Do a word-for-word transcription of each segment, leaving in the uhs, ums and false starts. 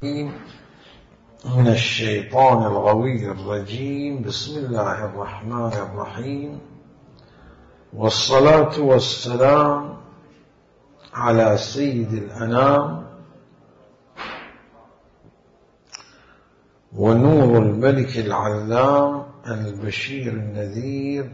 من الشيطان الغوي الرجيم. بسم الله الرحمن الرحيم، والصلاة والسلام على سيد الأنام ونور الملك العلام البشير النذير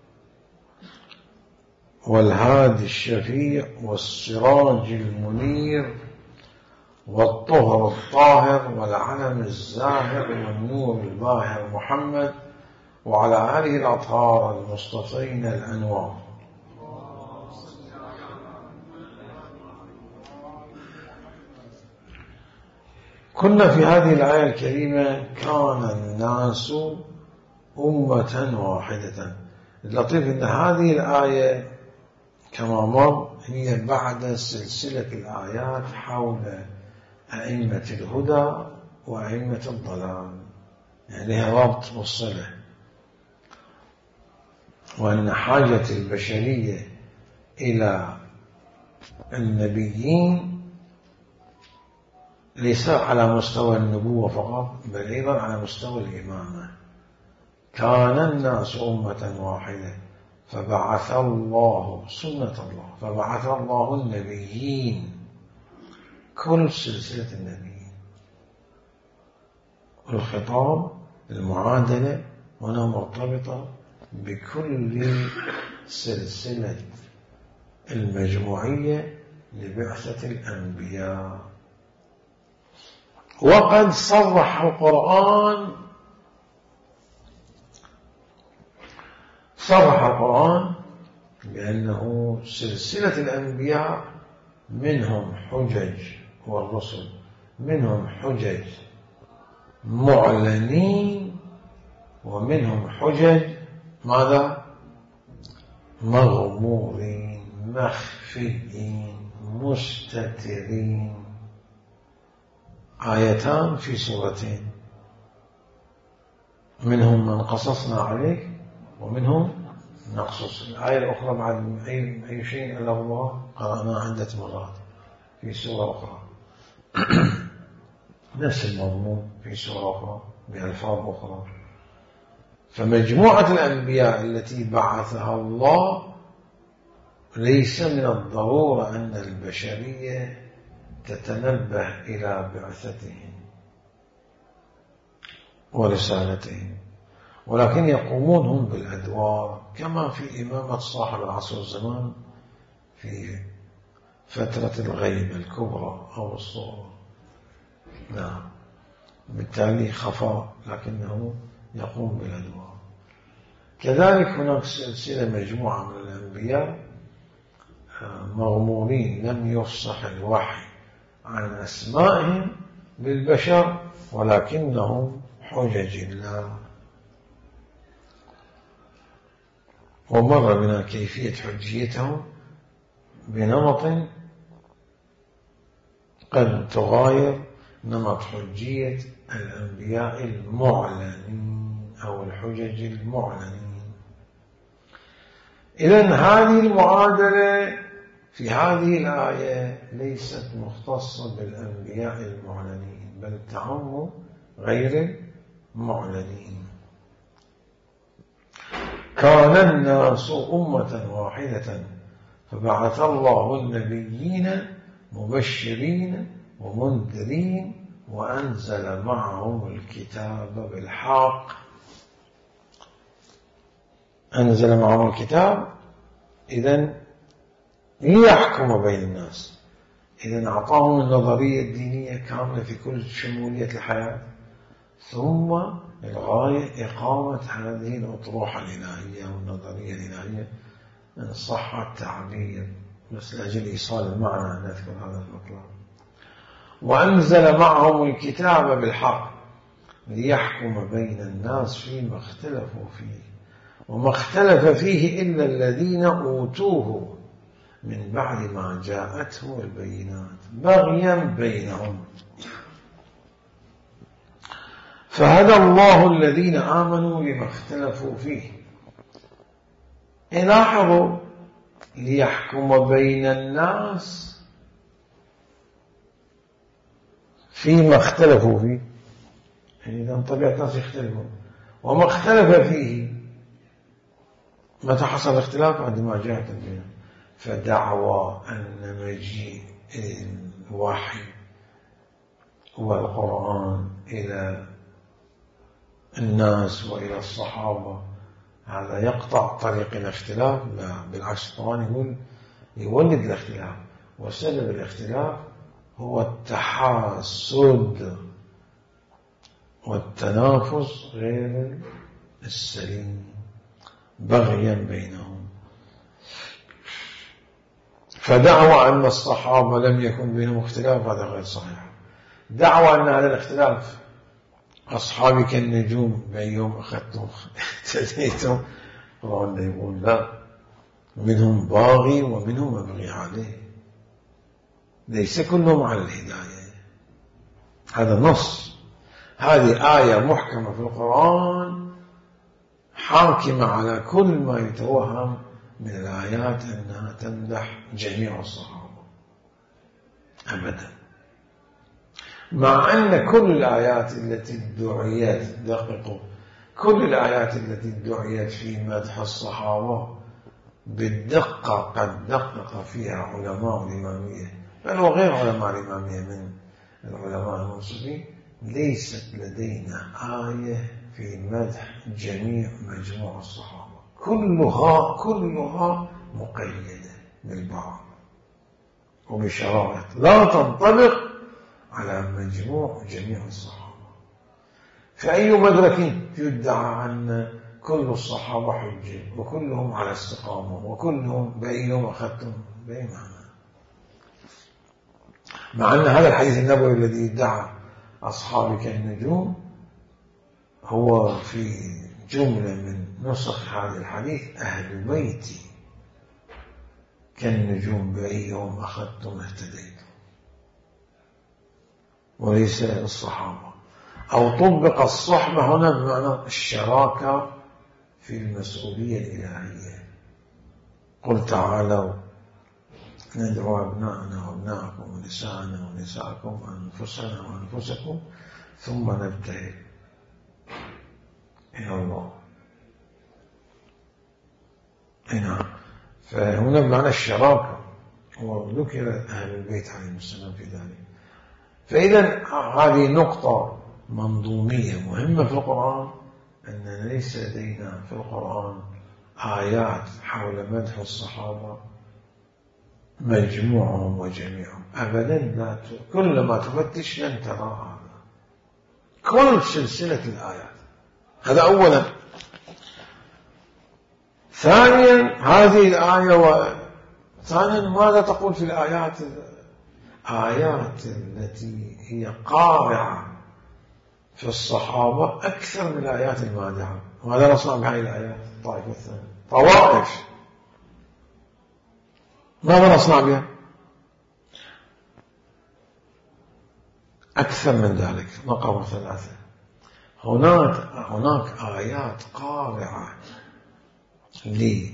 والهادي الشفيع والسراج المنير والطهر الطاهر والعلم الزاهر والنور الباهر محمد وعلى آله الأطهار المصطفين الأنوار. كنا في هذه الآية الكريمة كان الناس أمة واحدة. اللطيف أن هذه الآية كما مر هي بعد سلسلة الآيات حول أئمة الهدى وأئمة الضلال، يعني لها ربط بالصلة، وأن حاجة البشرية إلى النبيين ليس على مستوى النبوة فقط بل أيضا على مستوى الإمامة. كان الناس أمة واحدة فبعث الله سنة الله فبعث الله النبيين، كل سلسلة النبيين، والخطاب المعادلة هنا مرتبطة بكل سلسلة المجموعية لبعثة الأنبياء. وقد صرح القرآن صرح القرآن بأنه سلسلة الأنبياء منهم حجج والرسل، منهم حجج معلنين ومنهم حجج ماذا؟ مغمورين مخفيين مستترين. آيتان في سورتين، منهم من قصصنا عليك ومنهم نقصص. الآية الأخرى بعد أي شيء إلا الله قرأنا عدة مرات في سورة أخرى نفس المضمون في سورة أخرى بألفاظ أخرى. فمجموعة الأنبياء التي بعثها الله ليس من الضرورة أن البشرية تتنبه إلى بعثتهم ورسالتهم، ولكن يقومون هم بالأدوار كما في إمامة صاحب العصر والزمان في فترة الغيبة الكبرى أو الصغرى. نعم، بالتالي خفاء لكنه يقوم بالأدوار. كذلك هناك سلسلة مجموعة من الأنبياء مغمورين لم يفصح الوحي عن أسمائهم للبشر ولكنهم حجج الله. ومر بنا كيفية حجيتهم بنمط قد تغاير نمط حجية الأنبياء المعلنين أو الحجج المعلنين. إذن هذه المعادلة في هذه الآية ليست مختصة بالأنبياء المعلنين بل تعم غير المعلنين. كان الناس أمة واحدة فبعث الله النبيين مبشرين ومنذرين وأنزل معهم الكتاب بالحق. أنزل معهم الكتاب إذن ليحكم بين الناس، إذن أعطاهم النظرية الدينية كاملة في كل شمولية الحياة، ثم الغاية إقامة هذه الأطروحة الإلهية والنظرية الإلهية إن صح التعبير، بس لأجل إيصال المعنى نذكر هذا المطلب. وأنزل معهم الكتاب بالحق ليحكم بين الناس فيما اختلفوا فيه وما اختلف فيه إلا الذين أوتوه من بعد ما جاءتهم البينات بغيا بينهم فهدى الله الذين آمنوا لما اختلفوا فيه. لاحظوا ليحكم بين الناس فيما اختلفوا فيه، يعني إذا طبيعة الناس يختلفون، وما اختلف فيه متى حصل الاختلاف؟ عندما جاءت البينة. فدعوى أن مجيء الوحي والقرآن إلى الناس وإلى الصحابة هذا يقطع طريق الاختلاف؟ لا، بالعكس، القرآن يقول يولد الاختلاف، وسبب الاختلاف هو التحاسد والتنافس غير السليم بغيا بينهم. فدعوى أن الصحابة لم يكن بينهم اختلاف هذا غير صحيح. دعوى أن هذا الاختلاف أصحابي كالنجوم بأيهم أخذتم اهتديتم، القرآن يقول لا، منهم باغي ومنهم مبغي عليه، ليس كلهم على الهداية. هذا نص، هذه آية محكمة في القرآن حاكمة على كل ما يتوهم من الآيات أنها تمدح جميع الصحابة أبدا، مع أن كل الآيات التي ادعيت، دققوا، كل الآيات التي ادعيت في مدح الصحابة بالدقة قد دقق فيها علماء الإمامية، بل وغير علماء الإمامية من العلماء المنصفين، ليست لدينا آية في مدح جميع مجموع الصحابة، كلها كلها مقيدة بالبعض وبشرائط لا تنطبق على مجموع جميع الصحابة. فأي مدرك يدعى أن كل الصحابة حجة وكلهم على استقامة وكلهم بأيهم أخذتم بأي معنى؟ مع أن هذا الحديث النبوي الذي يدعى أصحابي كالنجوم هو في جملة من نسخ هذا الحديث أهل بيتي كالنجوم بأيهم أخذتم اهتديتم، وليس الصحابة. أو طبق الصحبة هنا بمعنى الشراكة في المسؤولية الإلهية. قل تعالوا ندعو أبناءنا وأبناءكم ونساءنا ونساءكم وأنفسنا وأنفسكم ثم نبتهل إلى الله. هنا فهنا بمعنى الشراكة، وذكر أهل البيت عليهم السلام في ذلك. فإذا هذه نقطة منظومية مهمة في القرآن، أن ليس لدينا في القرآن آيات حول مدح الصحابة مجموعهم وجميعهم أبدا. لا، كلما تفتش لن ترى هذا، كل سلسلة الآيات. هذا أولا. ثانيا هذه الآية و... ثانيا ماذا تقول في الآيات آيات التي هي قارعة في الصحابة أكثر من الآيات المادحة؟ وهذا نصنع بهذه الآيات الطائفة الثانية طوائف، ماذا نصنع بها؟ أكثر من ذلك. نقرأ ثلاثة. هناك هناك آيات قارعة لي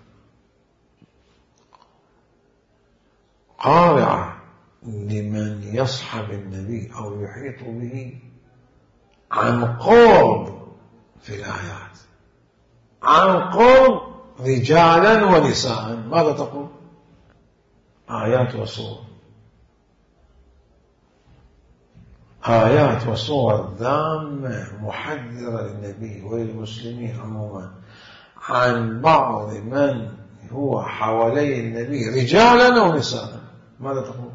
قارعة لمن يصحب النبي أو يحيط به عن قرب في الآيات، عن قرب رجالا ونساء. ماذا تقول؟ آيات وصور، آيات وصور ذامة محذرة للنبي وللمسلمين عموما عن بعض من هو حوالي النبي رجالا ونساء. ماذا تقول؟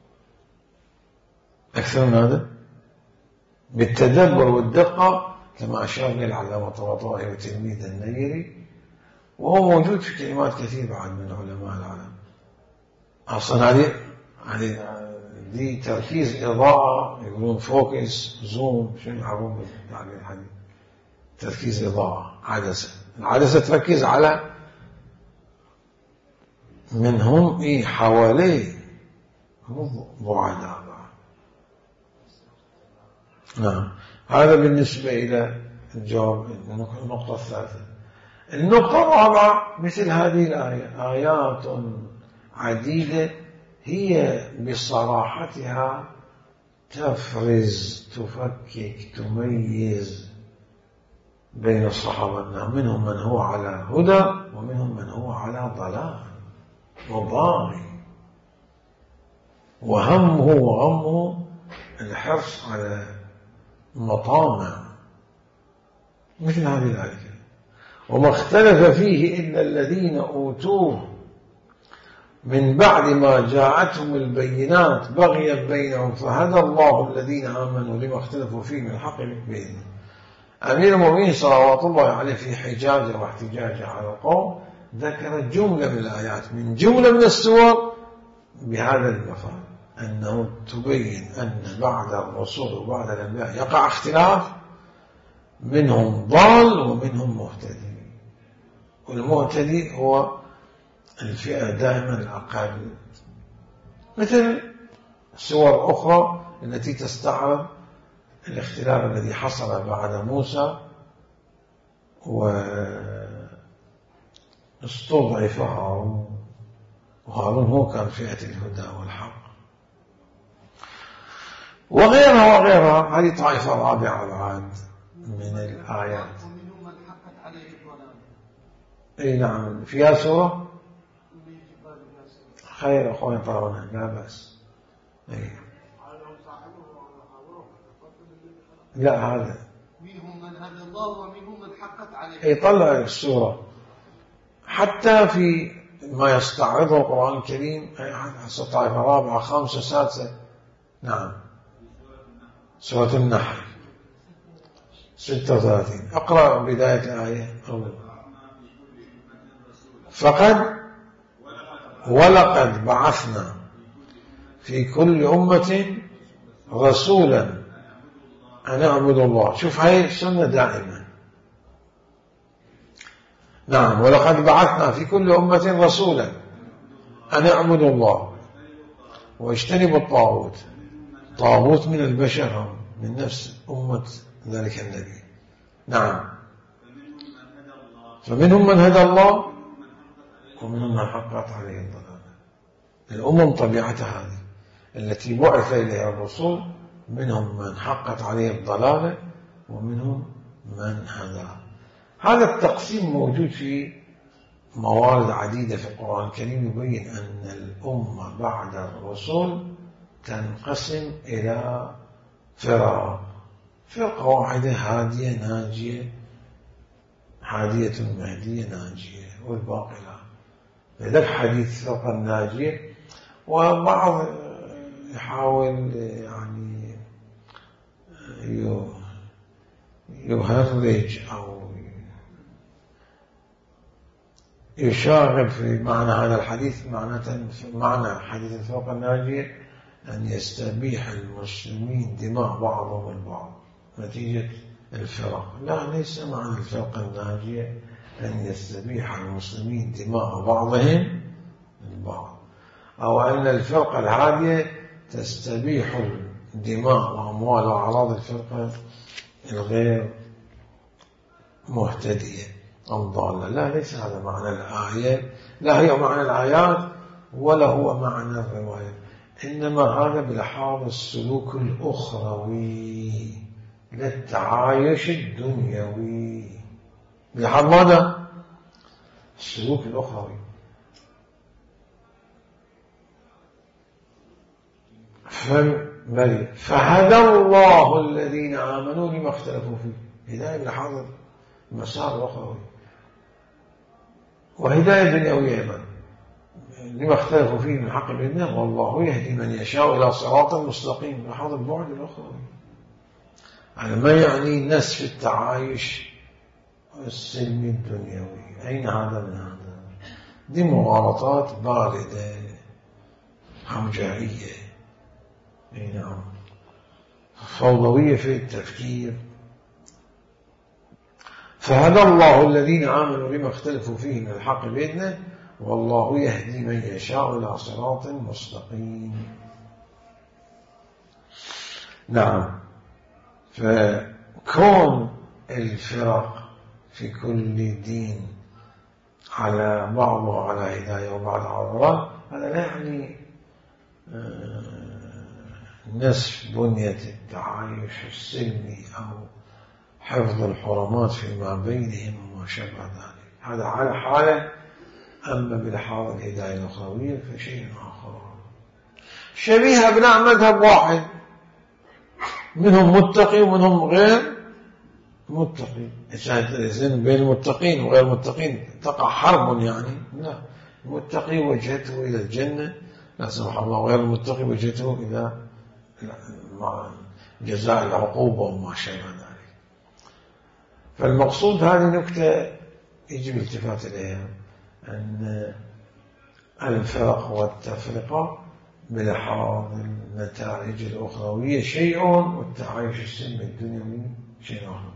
أكثر من هذا بالتدبر والدقة، كما أشار لي العلامة الطباطبائي وتلميذ النيري، وهو موجود في كلمات كثير بعد من علماء العالم. أصلا هذه هذه دي تركيز إضاءة، يقولون فوكس زوم، شنو يعرفون بالتعبير الحديث؟ تركيز إضاءة، عدسة. العدسة تركز على من هم إيه حواليه، هم بعداء. نعم، هذا بالنسبة إلى الجواب. النقطة الثالثة. النقطة الرابعة مثل هذه الآية آيات عديدة هي بصراحتها تفرز تفكك تميز بين الصحابة، منهم من هو على هدى ومنهم من هو على ضلال وضاغي، وهمه وغمه الحرص على مطامع مثل هذه الآية. وما اختلف فيه إلا الذين أوتوه من بعد ما جاءتهم البينات بغيا بينهم فهدى الله الذين آمنوا لما اختلفوا فيه من الحق بإذنه. أمير المؤمنين صلوات الله عليه في حجاجه واحتجاجه على القوم ذكر جملة من الآيات من جملة من السور بهذا المفهوم، أنه تبين أن بعد الرسول وبعد الأنبياء يقع اختلاف، منهم ضال ومنهم مهتدي، والمهتدي هو الفئة دائما الأقل، مثل سور أخرى التي تستعرض الاختلاف الذي حصل بعد موسى واستضعف هارون، وهارون هو كان فئة الهدى والحق، وغيرها وغيرها. هذه طائفة رابعة بعد من الآيات. ومنهم من حقت عليه الضلالة. اي نعم، فيها سورة خير أخوين طالما لا بأس. اي لا هذا منهم من هدى الله ومنهم من حقت عليه. اي طلع السورة حتى في ما يستعرضه القرآن الكريم، طائفة رابعة خامسة سادسة. نعم، سورة النحل ستة وثلاثين. اقرأ بداية الآية. فقد ولقد بعثنا في كل أمة رسولا أن اعبدوا الله. شوف هاي السنة دائما. نعم، ولقد بعثنا في كل أمة رسولا أن اعبدوا الله واجتنبوا الطاغوت. طاغوت من البشر من نفس أمة ذلك النبي. نعم، فمنهم من هدى الله ومنهم من حقت عليه الضلالة. الأمم طبيعتها هذه التي بعث إليها الرسول، منهم من حقت عليه الضلالة ومنهم من هدى. هذا التقسيم موجود في موارد عديدة في القرآن الكريم يبين أن الأمة بعد الرسول تنقسم إلى فرق، فرقة واحدة هادية ناجية، هادية مهدية ناجية، والباقي لا. لذلك حديث فرقة الناجية، وبعض يحاول يعني يهرج أو يشاغب في معنى هذا الحديث. معنى حديث الفرقة الناجية أن يستبيح المسلمين دماء بعضهم البعض نتيجة الفرق. لا، ليس معنى الفرقة الناجية أن يستبيح المسلمين دماء بعضهم البعض، أو أن الفرقة الهادية تستبيح الدماء وأموال وأعراض الفرقة الغير مهتدية أو ضالة. لا، ليس هذا معنى الآية، لا هي معنى الآيات ولا هو معنى الرواية، إنما هذا بلحاظ السلوك الأخروي للتعايش الدنيوي، بلحاظ ماذا؟ السلوك الأخروي. فهدى الله الذين آمنوا لما اختلفوا فيه. هداية بلحاظ المسار الأخروي، وهداية دنيوية أيضا لما اختلفوا فيه من حق بإذنه، والله يهدي من يشاء إلى صراط مستقيم. بلحاظ البعد الأخروي، يعني ما يعني نسف التعايش السلمي الدنيوي. أين هذا من هذا؟ دي مغالطات باردة همجائية، أي نعم، فوضوية في التفكير. فهدى الله الذين آمنوا لما اختلفوا فيه من الحق بإذنه، والله يهدي من يشاء إلى صراط مستقيم. نعم، فكون الفرق في كل دين على بعضه على هداية وبعض على ضلال، هذا لا يعني نسف بنية التعايش السلمي أو حفظ الحرمات فيما بينهم وما شابه ذلك، هذا على حالة. أما بلحاظ الهداية الأخروية فشيء آخر. شبيه أبناء مذهب واحد، منهم متقي ومنهم غير متقي، إذن بين المتقين وغير المتقين تقع حرب يعني؟ لا، المتقي وجهته إلى الجنة لا سمح الله، وغير المتقي وجهته إلى جزاء العقوبة وما شابه ذلك. فالمقصود هذه نكتة يجب الالتفات إليها، أن الفرق والتفرقة بلحاظ النتائج الأخروية شيء، والتعايش السلمي الدنيوي شيء آخر.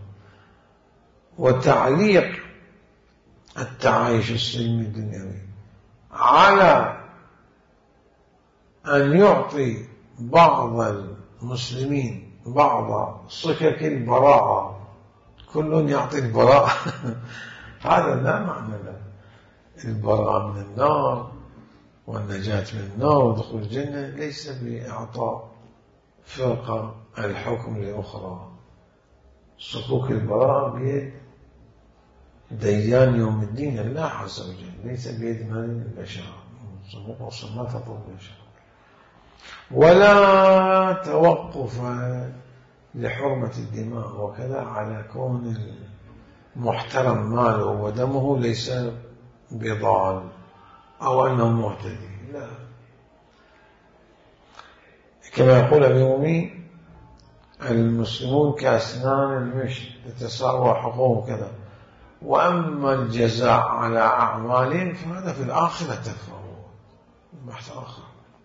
وتعليق التعايش السلمي الدنيوي على أن يعطي بعض المسلمين بعض صكك البراءة، كل يعطي البراءة هذا لا معنى له. البراءة من النار والنجاة من النار ودخول الجنة ليس بإعطاء فرقة الحكم لأخرى. صكوك البراءة بيد ديان يوم الدين الله عز وجل، ليس بيد من البشر، وصمات طول البشر. ولا توقف لحرمة الدماء وكذا على كون المحترم ماله ودمه ليس بضال أو أنه معتدي، لا. كما يقول أبي أمي: المسلمون كأسنان المشط تتساوى حقوقهم كذا، وأما الجزاء على أعمالهم فهذا في الآخرة تفاوت، بحث آخر.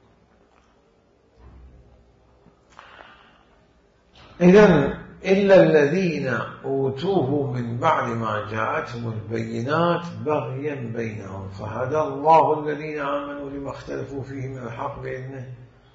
إذن إلا الذين أوتوه من بعد ما جاءتهم البينات بغيا بينهم فهدى الله الذين آمنوا لما اختلفوا فيه من الحق بإذنه،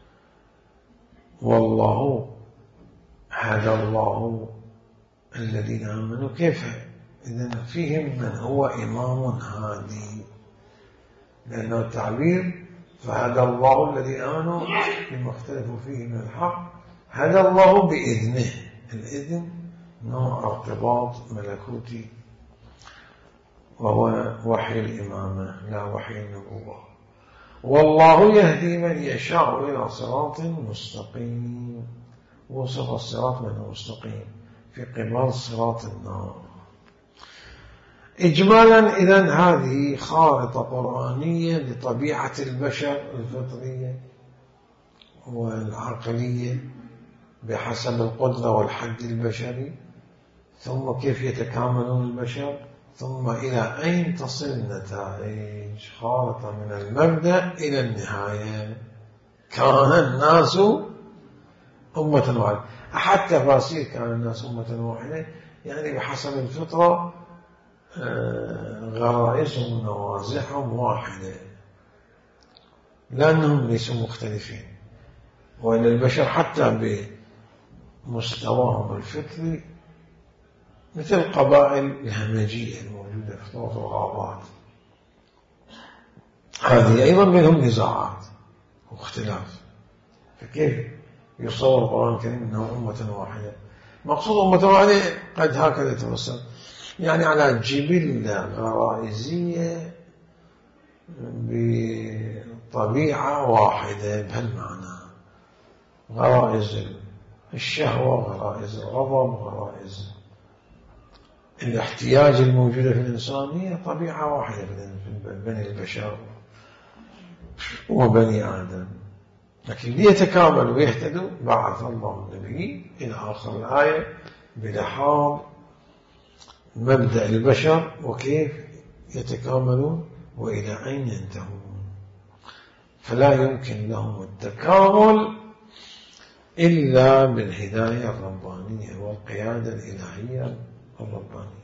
والله هدى الله الذين آمنوا. كيف؟ إذن فيهم من هو إمام هادي، لأنه التعبير فهدى الله الذين آمنوا لما اختلفوا فيه من الحق، هدى الله بإذنه. الإذن نوع ارتباط ملكوتي، وهو وحي الإمامة لا وحي النبوة. والله يهدي من يشاء إلى صراط مستقيم. وصف الصراط من مستقيم في قبال صراط النار. إجمالا إذن هذه خارطة قرآنية لطبيعة البشر الفطرية والعقلية بحسب القدرة والحد البشري، ثم كيف يتكاملون البشر، ثم إلى أين تصل النتائج. خارطة من المبدأ إلى النهاية. كان الناس أمة واحدة. أحد تفاسير كان الناس أمة واحدة يعني بحسب الفطرة غرائزهم ونوازعهم واحدة، لأنهم ليسوا مختلفين. وإن البشر حتى بمستواهم الفطري مثل القبائل الهمجية الموجودة في طرق الغابات، هذه أيضا بينهم نزاعات واختلاف. فكيف يصور القرآن الكريم أنه أمة واحدة؟ مقصود أمة واحدة قد هكذا تفسر، يعني على جبلة غرائزية بطبيعة واحدة بهالمعنى. غرائز الشهوة، غرائز الغضب، غرائز الاحتياج الموجودة في الإنسان هي طبيعة واحدة في بني البشر وبني آدم، لكن ليتكاملوا ويهتدوا بعث الله النبي إلى آخر الآية بلحاظ مبدأ البشر وكيف يتكاملون وإلى أين ينتهون. فلا يمكن لهم التكامل إلا بالهداية الربانية والقيادة الإلهية الربانية.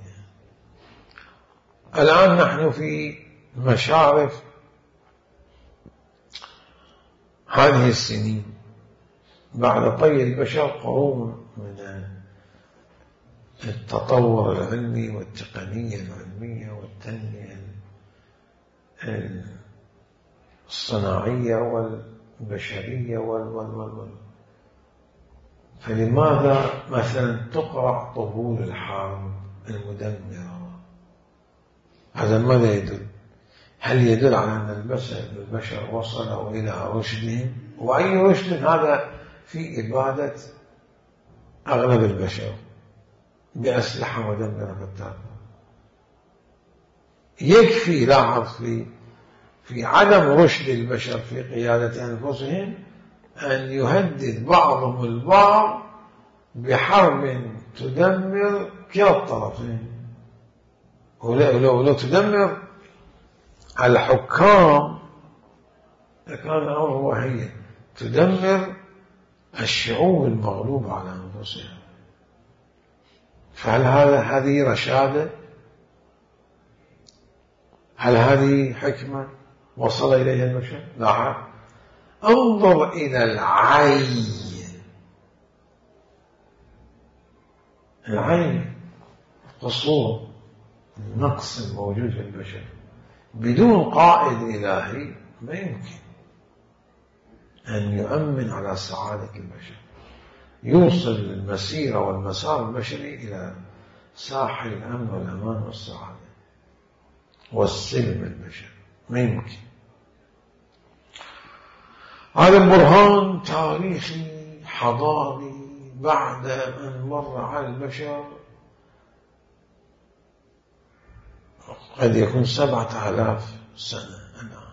الآن نحن في مشارف هذه السنين بعد طي البشر قرون من التطور العلمي والتقنية العلمية والتنمية الصناعية والبشرية وال وال وال فلماذا مثلا تقرأ طبول الحرب المدمرة؟ هذا ماذا يدل؟ هل يدل على أن البشر, البشر وصلوا إلى رشدهم؟ وأي رشد هذا في إبادة أغلب البشر بأسلحة مدمرة فتاكة. يكفي لاحظ في في عدم رشد البشر في قيادة أنفسهم أن يهدد بعضهم البعض بحرب تدمر كلا الطرفين. ولو تدمر الحكام لكان الأمر وهي تدمر الشعوب المغلوبة على أنفسها. فهل هذا هذه رشادة؟ هل هذه حكمة وصل إليها البشر؟ لا. انظر إلى العين. العين قصور النقص الموجود في البشر بدون قائد إلهي ما يمكن أن يؤمن على سعادة البشر، يوصل المسيرة والمسار البشري إلى ساحل الأمن والأمان والسعادة والسلم البشري، ما يمكن. هذا برهان تاريخي حضاري بعد أن مر على البشر قد يكون سبعة آلاف سنة الآن،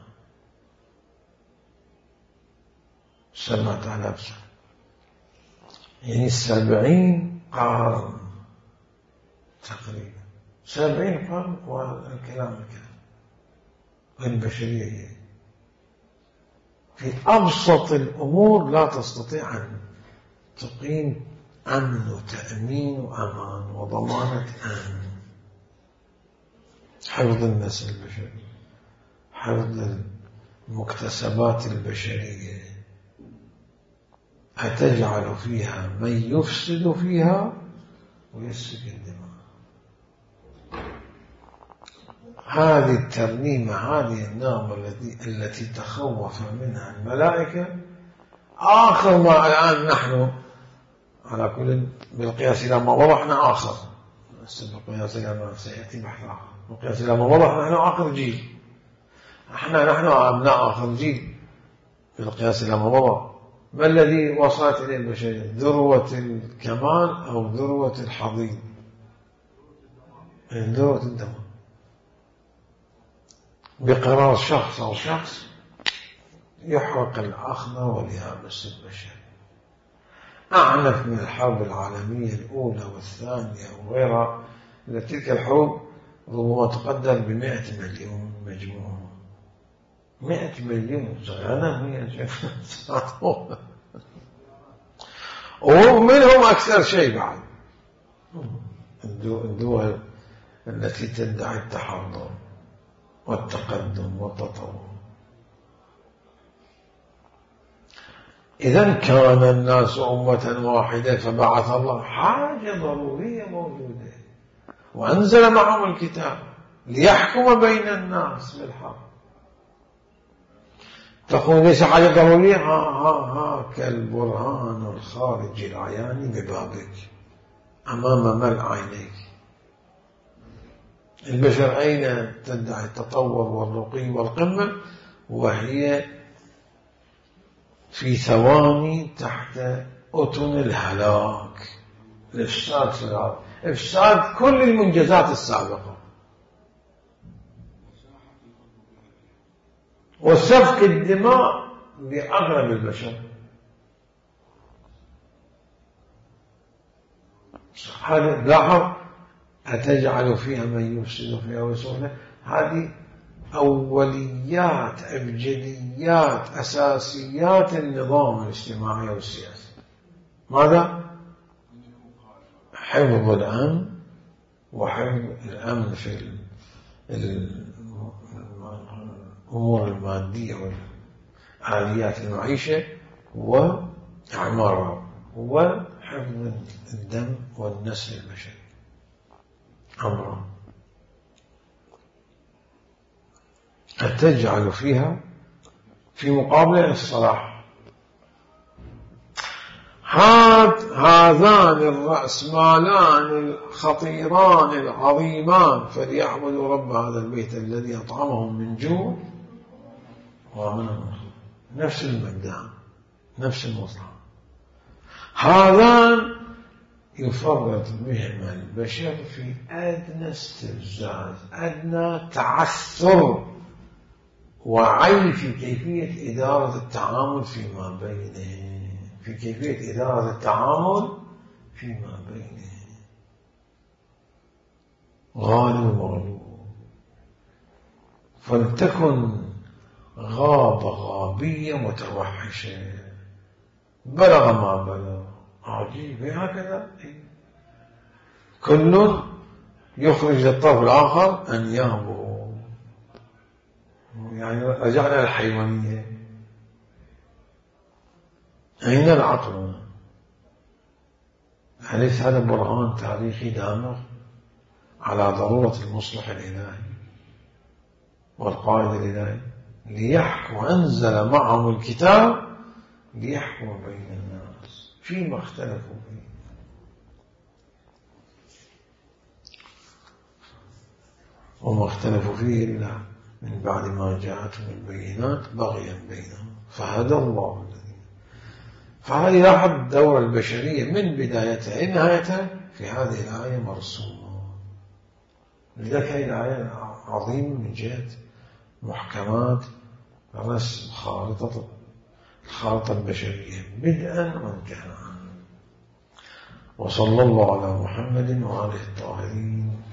سبعة آلاف سنة، يعني سبعين قرن تقريبا، سبعين قرن. والكلام الكلام والبشرية هي في أبسط الأمور لا تستطيع أن تقيم أمن وتأمين وأمان وضمانة أمن، حفظ النسل البشري، حفظ المكتسبات البشرية. أتجعل فيها من يفسد فيها ويسفك الدماء. هذه الترنيمة، هذه النغمة التي التي تخوف منها الملائكة آخر ما الآن نحن على كل بالقياس إلى ما وضحنا آخر، بالقياس إلى ما سيأتي بحث آخر، بالقياس إلى ما وضح نحن آخر جيل، احنا نحن أبناء آخر جيل بالقياس إلى ما وضح. ما الذي وصلت إليه البشرية؟ ذروة الكمال أو ذروة الحضيض؟ ذروة الدمار، بقرار شخص أو شخص يحرق الأخضر واليابس البشري. أعنف من الحرب العالمية الأولى والثانية وغيرها. تلك الحروب ربما تقدر بمئة مليون مجموعة، مئة مليون أنا مئة ومنهم أكثر شيء بعد الدول التي تدعي التحضر والتقدم والتطور. إذن كان الناس أمة واحدة فبعث الله، حاجة ضرورية موجودة، وأنزل معهم الكتاب ليحكم بين الناس بالحق. تقول ليس حاجة ضرورية؟ ها ها ها كالبرهان الخارجي العياني ببابك أمام ملء عينيك. البشر أين تدعي التطور والرقي والقمة وهي في ثواني تحت أتن الهلاك، الإفساد في الأرض، إفساد كل المنجزات السابقة وسفك الدماء بأغلب البشر. هذا لاحظ، أتجعل فيها من يفسد فيها ويصلح. هذه أوليات أبجديات أساسيات النظام الاجتماعي والسياسي. ماذا؟ حفظ الأمن، وحفظ الأمن في الأمور المادية وآليات المعيشة وإعمارها، وحفظ الدم والنسل البشري أمرا. أتجعل فيها في مقابل الصلاح. هذان الرأسمالان الخطيران العظيمان فليعبدوا رب هذا البيت الذي أطعمهم من جوع وآمنهم من خوف. نفس المبدأ، نفس المطلع. هذان يفرط بهما البشر في أدنى استفزاز، أدنى تعثر وعي في كيفية إدارة التعامل فيما بينه، في كيفية إدارة التعامل فيما بينه. غالب ومغلوب، فلتكن غاب غابية متوحشة، بلغ ما بلغ. عجيب هكذا كل يخرج للطرف الآخر أنيابه، يعني رجعنا للحيوانية. أين العقل؟ أليس هذا برهان تاريخي دامغ على ضرورة المصلح الإلهي والقائد الإلهي ليحكم، وأنزل معهم الكتاب ليحكم بين الناس فيما اختلفوا فيه. وما اختلفوا فيه إلا من بعد ما جاءتهم البينات بغيا بينهم فهدى الله الذين. فهذه لاحظ دور البشرية من بدايتها إلى نهايتها في هذه الآية مرسومة. لذلك هذه الآية عظيمة من جهة محكمات رسم خارطة الخارطة البشرية بدءا وانتهاء. وصلى الله على محمد وآله الطاهرين.